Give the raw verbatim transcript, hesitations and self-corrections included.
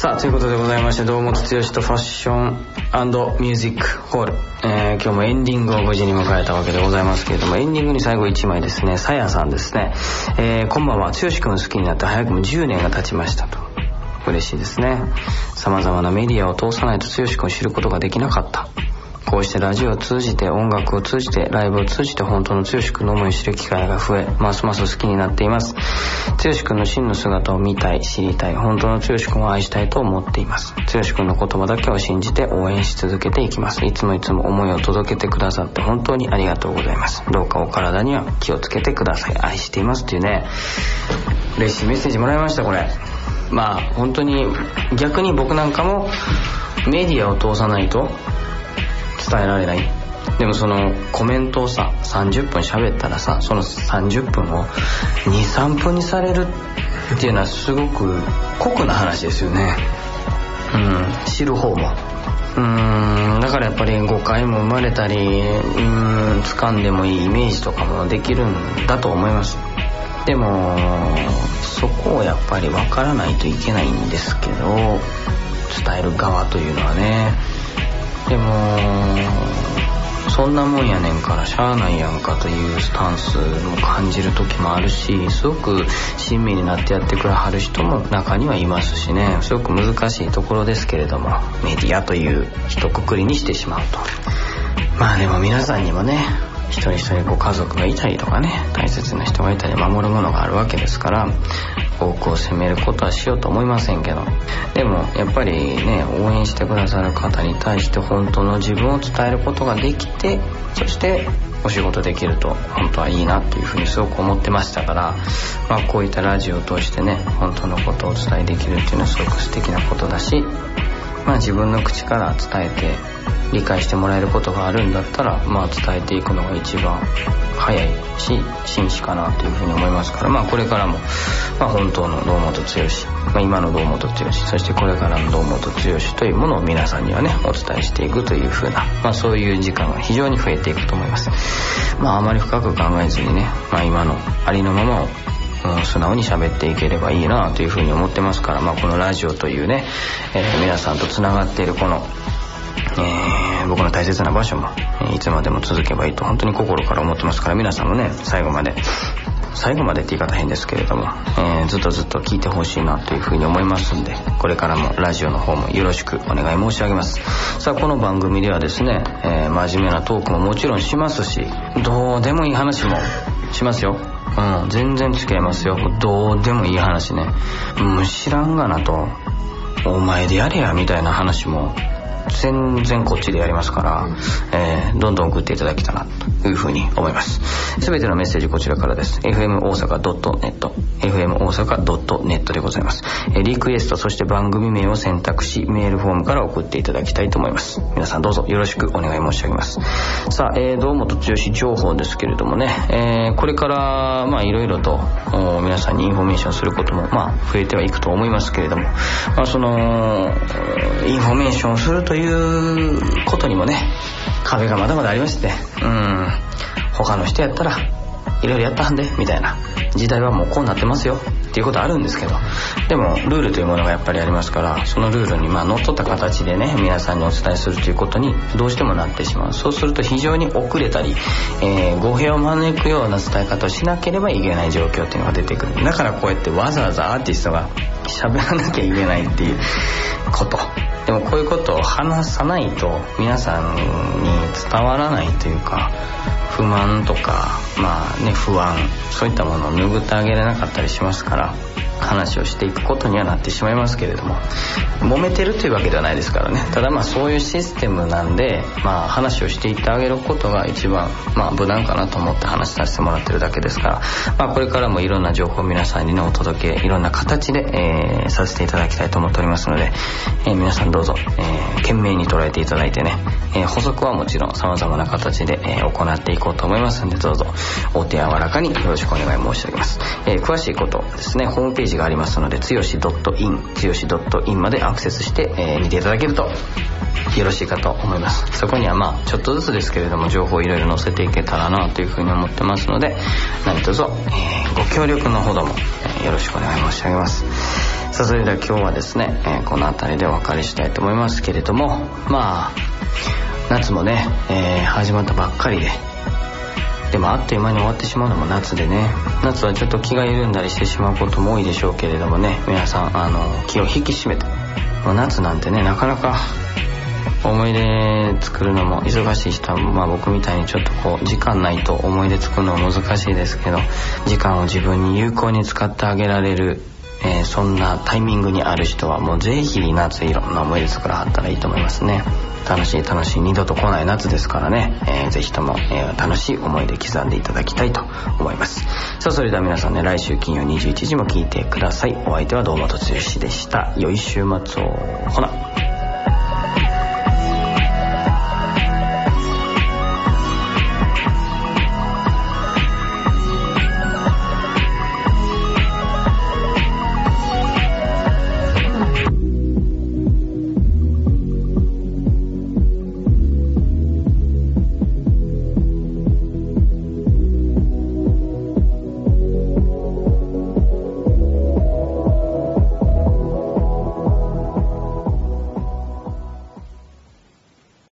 さあということでございまして、堂本剛とファッション&ミュージックホール、えー、今日もエンディングを無事に迎えたわけでございますけれども、エンディングに最後いちまいですね、さやさんですね、えー、こんばんは、剛君好きになって早くもじゅうねんが経ちましたと。嬉しいですね。様々なメディアを通さないと剛君を知ることができなかった。こうしてラジオを通じて、音楽を通じて、ライブを通じて本当の剛君の思いを知る機会が増え、ますます好きになっています。剛君の真の姿を見たい、知りたい、本当の剛君を愛したいと思っています。剛君の言葉だけを信じて応援し続けていきます。いつもいつも思いを届けてくださって本当にありがとうございます。どうかお体には気をつけてください。愛していますっていうね、嬉しいメッセージもらいました。これまあ本当に逆に僕なんかもメディアを通さないと伝えられない。でもそのコメントをささんじゅっぷん喋ったらさ、そのさんじゅっぷんをにさんぷんにされるっていうのはすごく酷な話ですよね。うん知る方もうーんだからやっぱり誤解も生まれたり、うーん掴んでもいいイメージとかもできるんだと思います。でもそこをやっぱり分からないといけないんですけど、伝える側というのはね。でもそんなもんやねんからしゃあないやんかというスタンスも感じる時もあるし、すごく親身になってやってくれはる人も中にはいますしね、すごく難しいところですけれども、メディアという一括りにしてしまうと。まあでも皆さんにもね、一人一人ご家族がいたりとかね、大切な人がいたり守るものがあるわけですから、多くを責めることはしようと思いませんけど、でもやっぱりね、応援してくださる方に対して本当の自分を伝えることができて、そしてお仕事できると本当はいいなっていうふうにすごく思ってましたから、まあこういったラジオを通してね、本当のことをお伝えできるっていうのはすごく素敵なことだし、まあ自分の口から伝えて理解してもらえることがあるんだったら、まあ伝えていくのが一番早いし真摯かなというふうに思いますから、まあこれからも、まあ、本当の堂本剛、まあ、今の堂本剛、そしてこれからの堂本剛というものを皆さんにはねお伝えしていくというふうな、まあそういう時間が非常に増えていくと思います。まああまり深く考えずにね、まあ今のありのままをうん、素直に喋っていければいいなというふうに思ってますから、まあこのラジオというね、えー、皆さんとつながっているこのえー、僕の大切な場所も、えー、いつまでも続けばいいと本当に心から思ってますから、皆さんもね最後まで最後までって言い方変ですけれども、えー、ずっとずっと聞いてほしいなというふうに思いますんで、これからもラジオの方もよろしくお願い申し上げます。さあこの番組ではですね、えー、真面目なトークももちろんしますし、どうでもいい話もしますよ。うん、全然付き合いますよ。どうでもいい話ね、もう知らんがなと、お前でやれやみたいな話も全然こっちでやりますから、えー、どんどん送っていただけたらというふうに思います。すべてのメッセージこちらからです。 エフエム 大阪 ドットネット エフエム 大阪 ドットネット でございます。えー、リクエストそして番組名を選択しメールフォームから送っていただきたいと思います。皆さんどうぞよろしくお願い申し上げます。さあ、えー、堂本剛情報ですけれどもね、えー、これからまあいろいろと皆さんにインフォメーションすることもまあ増えてはいくと思いますけれども、まあ、そのインフォメーションするということにもね壁がまだまだありまして、うん、他の人やったらいろいろやったはんでみたいな、時代はもうこうなってますよっていうことあるんですけど、でもルールというものがやっぱりありますから、そのルールにまあ乗っ取った形でね皆さんにお伝えするということにどうしてもなってしまう。そうすると非常に遅れたり、えー、語弊を招くような伝え方をしなければいけない状況っていうのが出てくる。だからこうやってわざわざアーティストが喋らなきゃいけないっていうこと、でもこういうことを話さないと皆さんに伝わらないというか、不満とかまあね不安、そういったものを拭ってあげれなかったりしますから、話をしていくことにはなってしまいますけれども、揉めてるというわけではないですからね。ただまあそういうシステムなんで、まあ話をしていってあげることが一番まあ無難かなと思って話させてもらってるだけですから、まあこれからもいろんな情報を皆さんにねお届け、いろんな形で、えー、させていただきたいと思っておりますので、えー、皆さんどうぞ、えー、懸命に捉えていただいてね、えー、補足はもちろん様々な形で、えー、行っていこうと思いますので、どうぞお手柔らかによろしくお願い申し上げます。えー、詳しいことですね、ホームページがありますので、つよし .in つよし .in までアクセスして、えー、見ていただけるとよろしいかと思います。そこにはまあちょっとずつですけれども情報をいろいろ載せていけたらなというふうに思ってますので、何卒、えー、ご協力のほども、えー、よろしくお願い申し上げます。 さあそれでは今日はですね、えー、この辺りでお別れしたいと思いますけれども、まあ夏もね、えー、始まったばっかりで、でもあっという間に終わってしまうのも夏でね、夏はちょっと気が緩んだりしてしまうことも多いでしょうけれどもね、皆さんあの気を引き締めて、もう夏なんてねなかなか思い出作るのも忙しい人は、まあ僕みたいにちょっとこう時間ないと思い出作るのも難しいですけど、時間を自分に有効に使ってあげられる、えー、そんなタイミングにある人はもうぜひ夏いろんな思い出作らはったらいいと思いますね。楽しい楽しい二度と来ない夏ですからね、えー、ぜひとも、えー、楽しい思い出刻んでいただきたいと思います。さあそれでは皆さんね、来週金曜にじゅういちじも聞いてください。お相手は堂本剛でした。良い週末を。ほな。